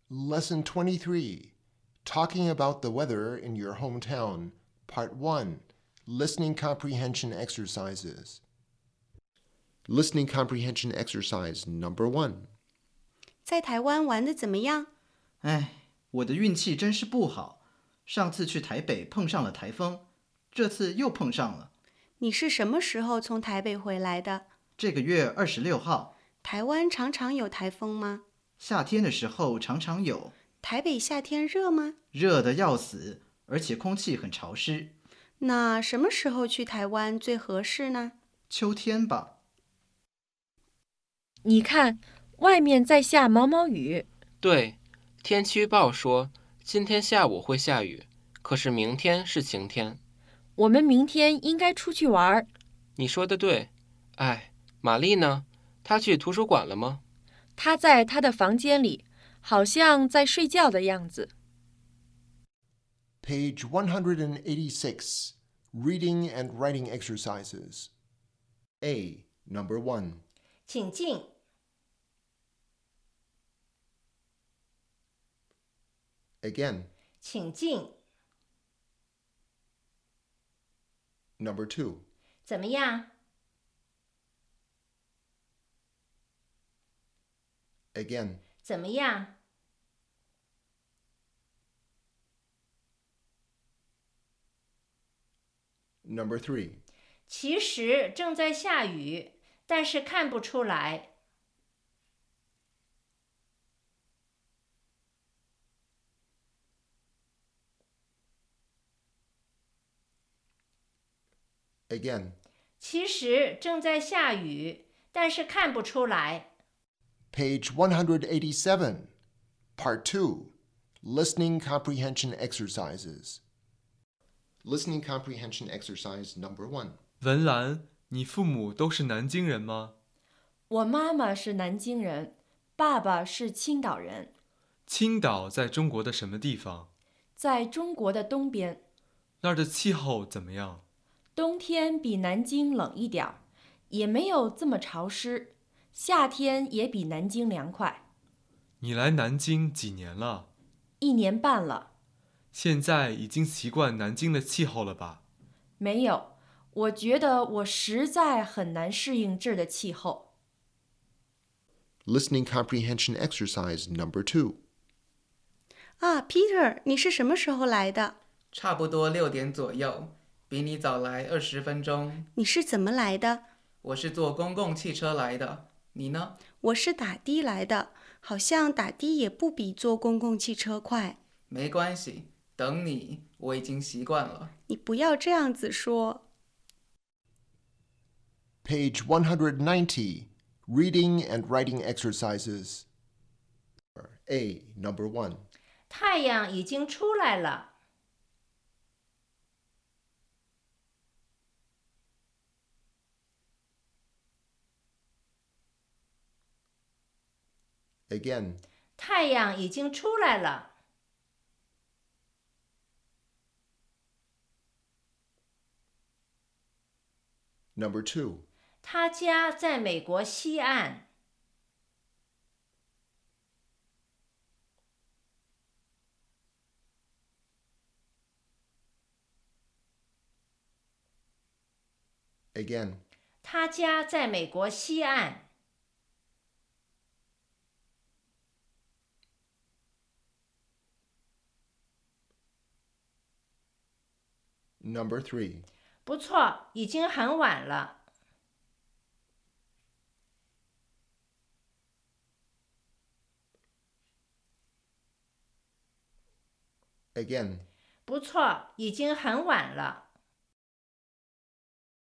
Lesson 23, Talking about the weather in your hometown, Part 1, Listening Comprehension Exercises. Listening Comprehension Exercise Number 1. 在台湾玩得怎么样？ 哎，我的运气真是不好，上次去台北碰上了台风，这次又碰上了。 你是什么时候从台北回来的？ 这个月26号。 台湾常常有台风吗？ 夏天的时候常常有。 台北夏天热吗？ 热得要死，而且空气很潮湿。 那什么时候去台湾最合适呢？ 秋天吧。 你看，外面在下毛毛雨。 对，天气预报说今天下午会下雨，可是明天是晴天。 我们明天应该出去玩。 你说的对。哎，玛丽呢？她去图书馆了吗？ 她在她的房间里，好像在睡觉的样子。 Page 186, Reading and Writing Exercises. A. Number 1. 请进。 Again. 请进。 Number 2. 怎么样？ Again. 怎么样？ Number 3. 其实正在下雨，但是看不出来。 Again. 其实正在下雨，但是看不出来。 Page 187, Part 2, Listening Comprehension Exercises. Listening Comprehension Exercise Number 1. 文兰，你父母都是南京人吗？ 我妈妈是南京人，爸爸是青岛人。 青岛在中国的什么地方？ 在中国的东边。 那儿的气候怎么样？ 冬天比南京冷一点儿，也没有这么潮湿，夏天也比南京凉快。 你来南京几年了 ？1年半了。 现在已经习惯南京的气候了吧？ 没有，我觉得我实在很难适应这儿的气候。 Listening Comprehension Exercise Number 2. 啊 ，Peter， 你是什么时候来的？ 差不多6点左右，比你早来20分钟。 你是怎么来的？ 我是坐公共汽车来的，你呢？ 我是打的来的，好像打的也不比坐公共汽车快。 没关系，等你，我已经习惯了。 你不要这样子说。 Page 190, Reading and Writing Exercises. A. Number 1. 太阳已经出来了。 Again. 太阳已经出来了。 Number 2. 他家在美国西岸。 Again. 他家在美国西岸。 Number 3. 不错，已经很晚了。 Again. 不错，已经很晚了。